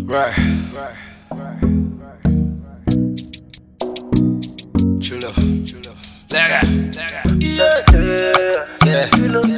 Right. Chulo. Lega. Yeah.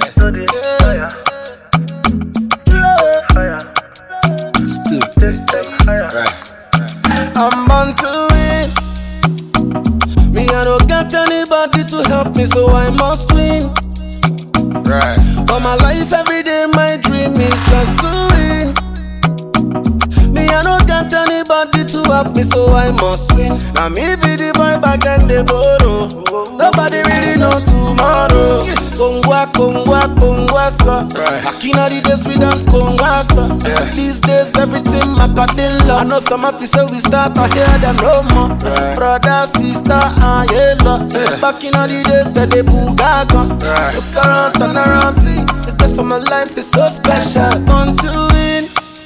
Stupid. Right. I'm born to win. Me, I don't get anybody to help me, so I must win. Right. For my life, every day, my dream is just to win. Me, I don't get anybody to help me, so I must win. Now me be the boy back and the borrow. Nobody really knows tomorrow. Kongwa, sa. Right. Back in the days we dance Kongwa, sa. Yeah. These days everything Macadilla. I know some of say we start, I hear them no more. Right. Brother, sister, yellow. Yeah. Back in the days that they boogaga. Right. Look around, turn around, see. The best for my life is so special. Born to win.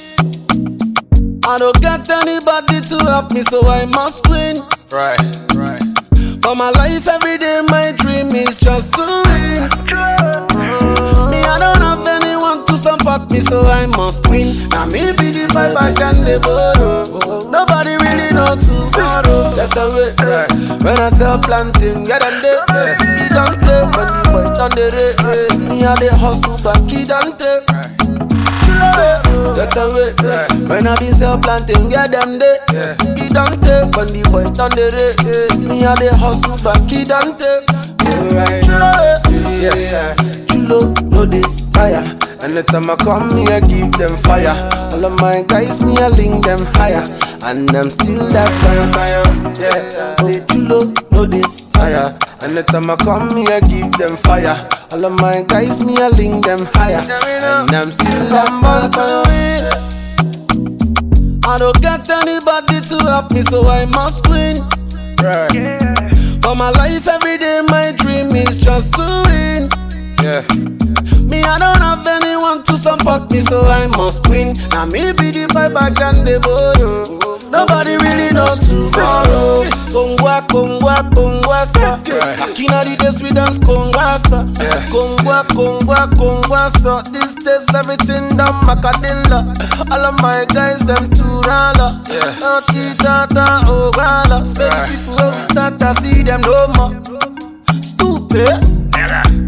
I don't get anybody to help me, so I must win. Right. For my life, every day, my dream is just to win. Me, I don't have anyone to support me, so I must win. Now me be the vibe I can the borrow. Nobody really know tomorrow. Take away, when I sell planting, get them there. He don't take when the boy done the rate. Me I the hustle back, he don't take. Take away, when I be sell planting, get them there. He don't take when the boy done the rate. Me I the hustle back, he don't take. Chulo, no they tire. Anytime I come, me I give them fire. All of my guys, me I link them higher. And I'm still that fire. Yeah, say chulo, no they tire. Anytime I come, me I give them fire. All of my guys, me I link them higher. And I'm still that fire. I don't get anybody to help me, so I must win. Right. For my life, every day, my dream is just to win. Yeah. Me, I don't have anyone to support me, so I must win. Now me be the vibe I can the borrow. Nobody really knows tomorrow. Kongwa, sa. Back in the days we dance Kongwa, sa. Yeah. Kongwa, sa. These days everything done Macadilla. All of my guys them too rala. Yeah. Tata, oh gala. Say the Right. people who we start to see them no more. Stupid.